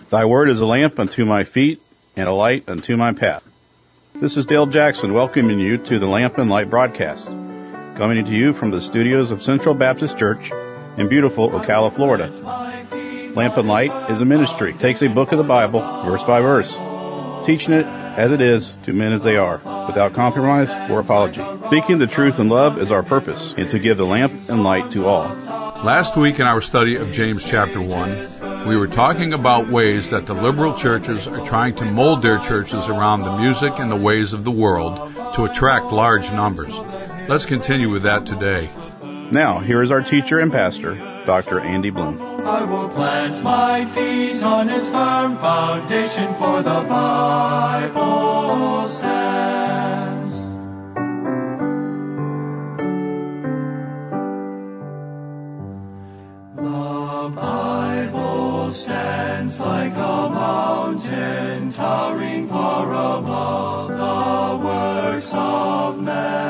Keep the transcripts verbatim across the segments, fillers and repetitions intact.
Thy word is a lamp unto my feet and a light unto my path. This is Dale Jackson welcoming you to the Lamp and Light broadcast, coming to you from the studios of Central Baptist Church in beautiful Ocala, Florida. Lamp and Light is a ministry. It takes a book of the Bible, verse by verse, teaching it as it is to men as they are, without compromise or apology. Speaking the truth in love is our purpose, and to give the lamp and light to all. Last week in our study of James chapter one, we were talking about ways that the liberal churches are trying to mold their churches around the music and the ways of the world to attract large numbers. Let's continue with that today. Now, here is our teacher and pastor, Doctor Andy Bloom. I will plant my feet on his firm foundation, for the Bible stands. The Bible stands like a mountain, towering far above the works of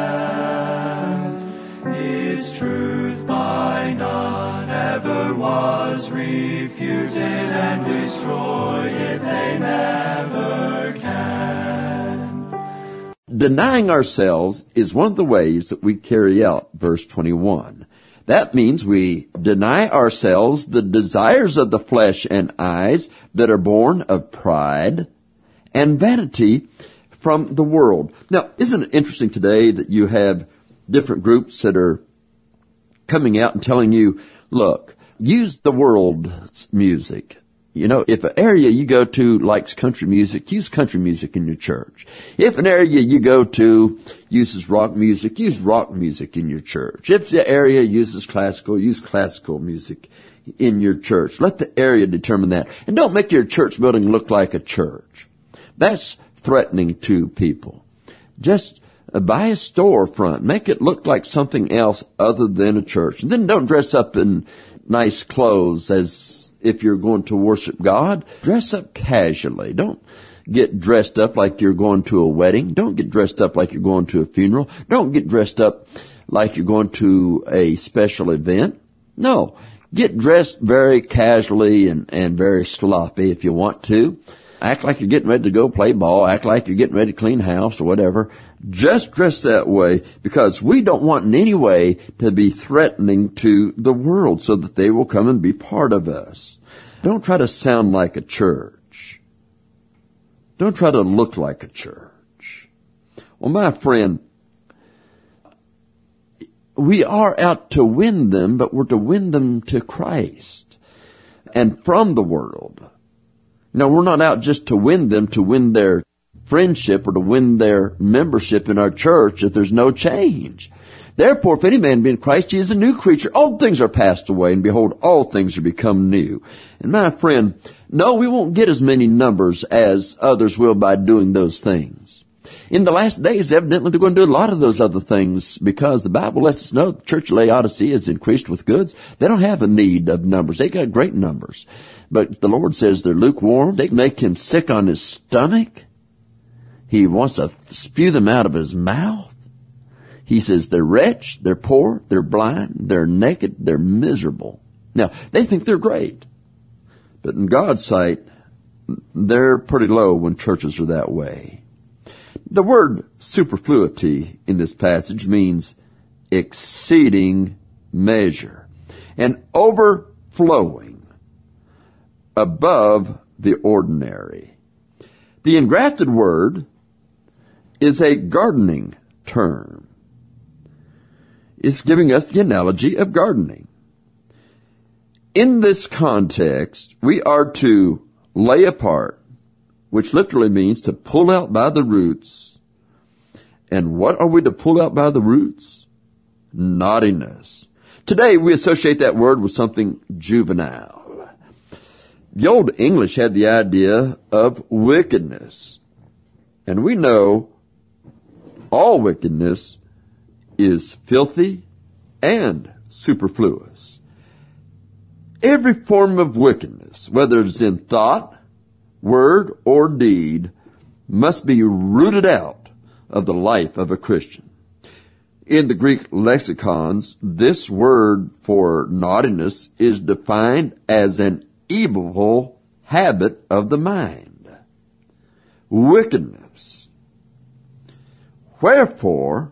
man. Its truth by none ever was refuted, and destroy it they never can. Denying ourselves is one of the ways that we carry out verse twenty-one. That means we deny ourselves the desires of the flesh and eyes that are born of pride and vanity from the world. Now, isn't it interesting today that you have different groups that are coming out and telling you, look, use the world's music. You know, if an area you go to likes country music, use country music in your church. If an area you go to uses rock music, use rock music in your church. If the area uses classical, use classical music in your church. Let the area determine that. And don't make your church building look like a church. That's threatening to people. Just buy a storefront. Make it look like something else other than a church. And then don't dress up in nice clothes as if you're going to worship God. Dress up casually. Don't get dressed up like you're going to a wedding. Don't get dressed up like you're going to a funeral. Don't get dressed up like you're going to a special event. No. Get dressed very casually and, and very sloppy if you want to. Act like you're getting ready to go play ball. Act like you're getting ready to clean house or whatever. Just dress that way, because we don't want in any way to be threatening to the world so that they will come and be part of us. Don't try to sound like a church. Don't try to look like a church. Well, my friend, we are out to win them, but we're to win them to Christ and from the world. Now, we're not out just to win them, to win their friendship or to win their membership in our church if there's no change. Therefore, if any man be in Christ, he is a new creature. All things are passed away, and behold, all things are become new. And my friend, no, we won't get as many numbers as others will by doing those things. In the last days, evidently, they're going to do a lot of those other things, because the Bible lets us know the church of Laodicea is increased with goods. They don't have a need of numbers. They got great numbers. But the Lord says they're lukewarm. They make him sick on his stomach. He wants to spew them out of his mouth. He says they're wretched, they're poor, they're blind, they're naked, they're miserable. Now, they think they're great. But in God's sight, they're pretty low when churches are that way. The word superfluity in this passage means exceeding measure and overflowing above the ordinary. The engrafted word is a gardening term. It's giving us the analogy of gardening. In this context, we are to lay apart, which literally means to pull out by the roots. And what are we to pull out by the roots? Naughtiness. Today, we associate that word with something juvenile. The Old English had the idea of wickedness. And we know all wickedness is filthy and superfluous. Every form of wickedness, whether it's in thought, word, or deed, must be rooted out of the life of a Christian. In the Greek lexicons, this word for naughtiness is defined as an evil habit of the mind. Wickedness. Wherefore,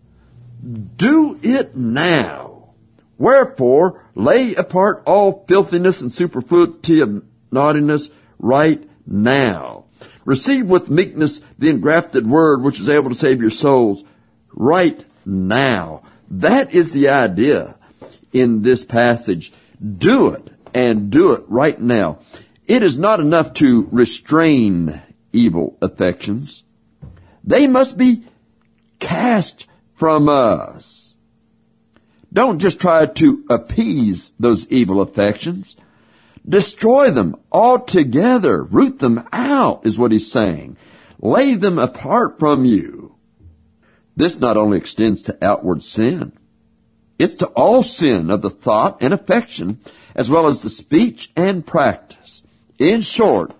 do it now. Wherefore, lay apart all filthiness and superfluity of naughtiness right now. Receive with meekness the engrafted word which is able to save your souls right now. That is the idea in this passage. Do it, and do it right now. It is not enough to restrain evil affections. They must be cast from us. Don't just try to appease those evil affections. Destroy them altogether. Root them out, is what he's saying. Lay them apart from you. This not only extends to outward sin, it's to all sin of the thought and affection, as well as the speech and practice. In short,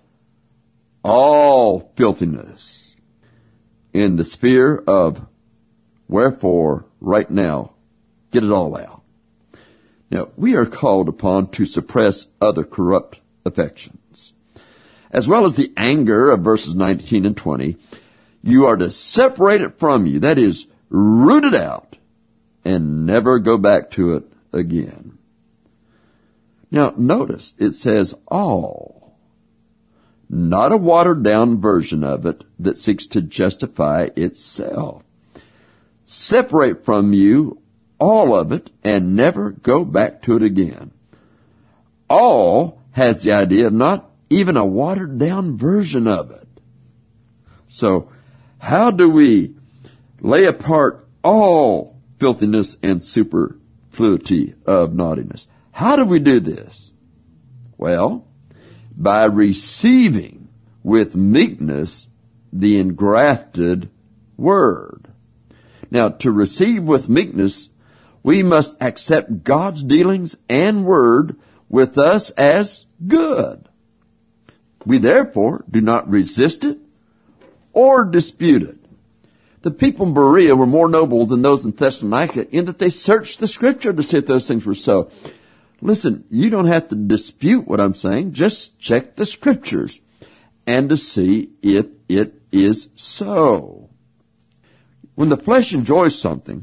all filthiness in the sphere of wherefore, right now, get it all out. Now, we are called upon to suppress other corrupt affections. As well as the anger of verses nineteen and twenty, you are to separate it from you. That is, root it out and never go back to it again. Now, notice it says all, not a watered-down version of it that seeks to justify itself. Separate from you all of it and never go back to it again. All has the idea of not even a watered-down version of it. So, how do we lay apart all filthiness and superfluity of naughtiness? How do we do this? Well, by receiving with meekness the engrafted word. Now, to receive with meekness, we must accept God's dealings and word with us as good. We therefore do not resist it or dispute it. The people in Berea were more noble than those in Thessalonica in that they searched the Scripture to see if those things were so. Listen, you don't have to dispute what I'm saying. Just check the Scriptures and to see if it is so. When the flesh enjoys something,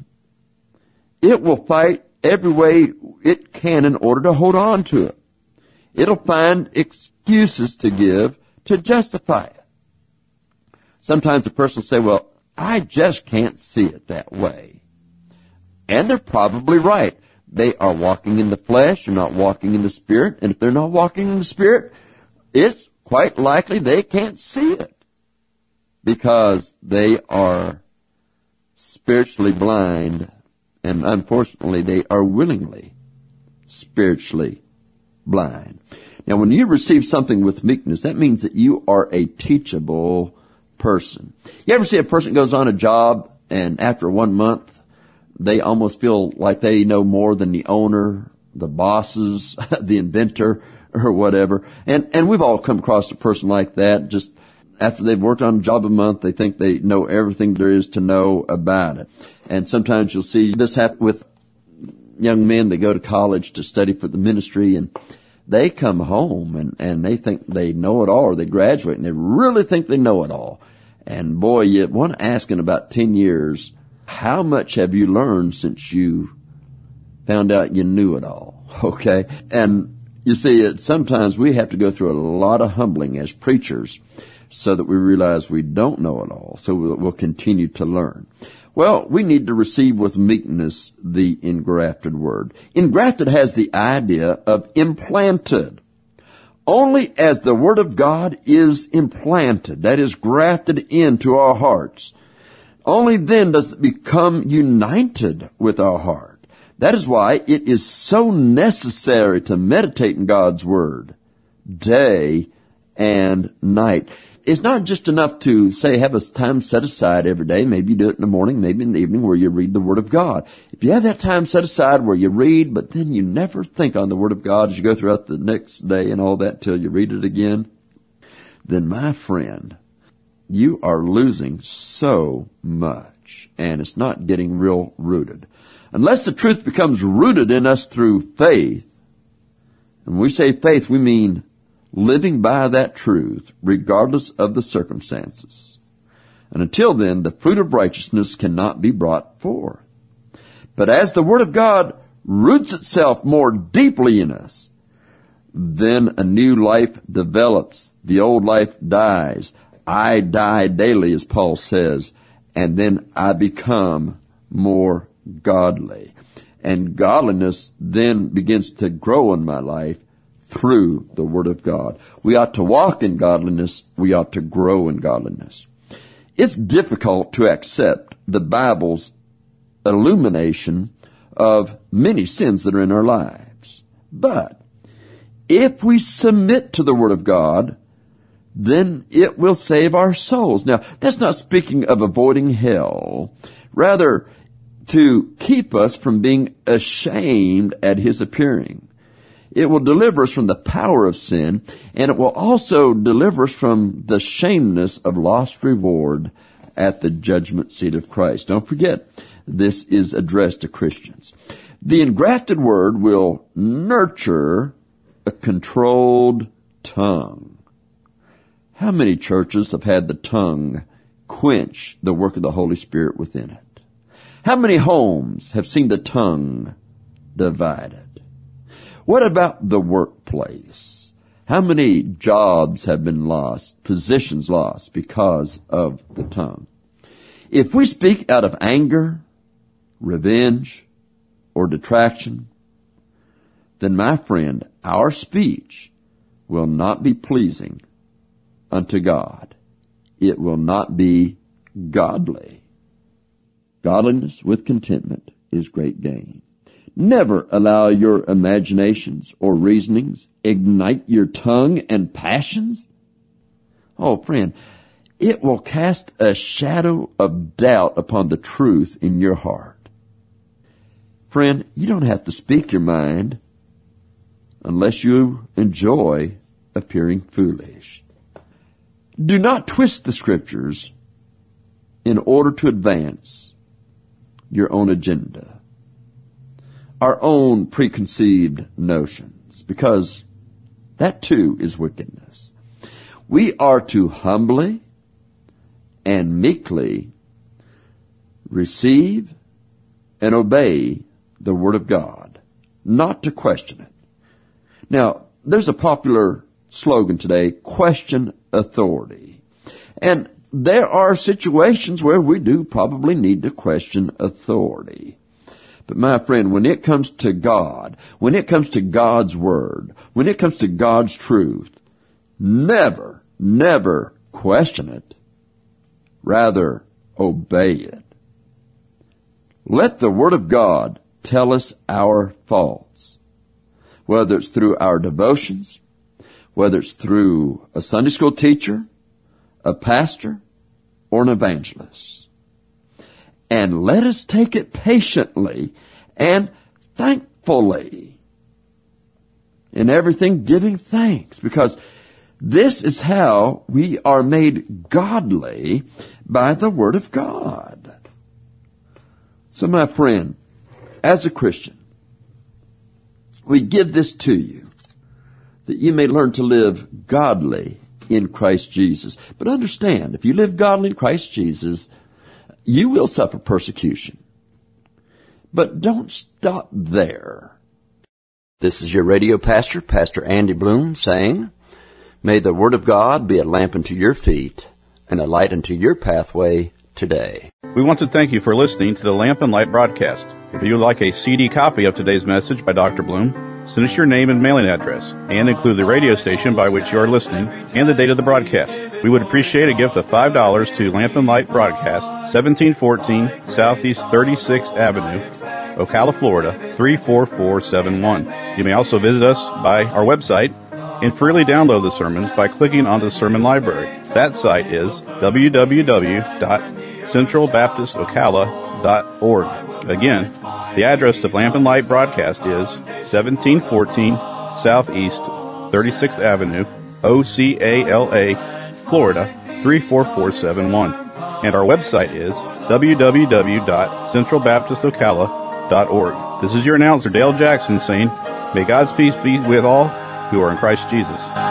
it will fight every way it can in order to hold on to it. It'll find excuses to give to justify it. Sometimes a person will say, well, I just can't see it that way. And they're probably right. They are walking in the flesh, or not walking in the Spirit. And if they're not walking in the Spirit, it's quite likely they can't see it because they are spiritually blind, and unfortunately they are willingly spiritually blind. Now, when you receive something with meekness, that means that you are a teachable person. You ever see a person goes on a job and after one month they almost feel like they know more than the owner, the bosses, the inventor, or whatever. And and we've all come across a person like that. Just after they've worked on a job a month, they think they know everything there is to know about it. And sometimes you'll see this happen with young men that go to college to study for the ministry, and they come home and, and they think they know it all, or they graduate and they really think they know it all. And boy, you want to ask in about ten years, how much have you learned since you found out you knew it all? Okay. And you see, it, sometimes we have to go through a lot of humbling as preachers so that we realize we don't know it all. So we'll, we'll continue to learn. Well, we need to receive with meekness the engrafted word. Engrafted has the idea of implanted. Only as the word of God is implanted, that is grafted into our hearts, only then does it become united with our heart. That is why it is so necessary to meditate in God's word day and night. It's not just enough to say have a time set aside every day. Maybe you do it in the morning, maybe in the evening, where you read the Word of God. If you have that time set aside where you read, but then you never think on the Word of God as you go throughout the next day and all that till you read it again, then my friend, you are losing so much, and it's not getting real rooted. Unless the truth becomes rooted in us through faith, and when we say faith, we mean living by that truth regardless of the circumstances. And until then, the fruit of righteousness cannot be brought forth. But as the Word of God roots itself more deeply in us, then a new life develops. The old life dies. I die daily, as Paul says, and then I become more godly. And godliness then begins to grow in my life through the Word of God. We ought to walk in godliness. We ought to grow in godliness. It's difficult to accept the Bible's illumination of many sins that are in our lives. But if we submit to the Word of God, then it will save our souls. Now, that's not speaking of avoiding hell. Rather, to keep us from being ashamed at His appearing. It will deliver us from the power of sin, and it will also deliver us from the shameness of lost reward at the judgment seat of Christ. Don't forget, this is addressed to Christians. The engrafted Word will nurture a controlled tongue. How many churches have had the tongue quench the work of the Holy Spirit within it? How many homes have seen the tongue divided? What about the workplace? How many jobs have been lost, positions lost because of the tongue? If we speak out of anger, revenge, or detraction, then, my friend, our speech will not be pleasing unto God. It will not be godly. Godliness with contentment is great gain. Never allow your imaginations or reasonings ignite your tongue and passions. Oh, friend, it will cast a shadow of doubt upon the truth in your heart. Friend, you don't have to speak your mind unless you enjoy appearing foolish. Do not twist the Scriptures in order to advance your own agenda, our own preconceived notions, because that too is wickedness. We are to humbly and meekly receive and obey the Word of God, not to question it. Now, there's a popular slogan today, question authority. And there are situations where we do probably need to question authority. But my friend, when it comes to God, when it comes to God's Word, when it comes to God's truth, never, never question it. Rather, obey it. Let the Word of God tell us our faults, whether it's through our devotions, whether it's through a Sunday school teacher, a pastor, or an evangelist. And let us take it patiently and thankfully. In everything, giving thanks, because this is how we are made godly by the Word of God. So, my friend, as a Christian, we give this to you, that you may learn to live godly in Christ Jesus. But understand, if you live godly in Christ Jesus, you will suffer persecution. But don't stop there. This is your radio pastor, Pastor Andy Bloom, saying, may the Word of God be a lamp unto your feet and a light unto your pathway today. We want to thank you for listening to the Lamp and Light broadcast. If you would like a C D copy of today's message by Doctor Bloom, send us your name and mailing address, and include the radio station by which you are listening and the date of the broadcast. We would appreciate a gift of five dollars to Lamp and Light Broadcast, seventeen fourteen Southeast thirty-sixth Avenue, Ocala, Florida, three four four seven one. You may also visit us by our website and freely download the sermons by clicking on the sermon library. That site is w w w dot central baptist ocala dot org. Again, the address of Lamp and Light Broadcast is seventeen fourteen Southeast thirty-sixth Avenue, O C A L A, Florida, three four four seven one. And our website is w w w dot central baptist ocala dot org. This is your announcer, Dale Jackson, saying, may God's peace be with all who are in Christ Jesus.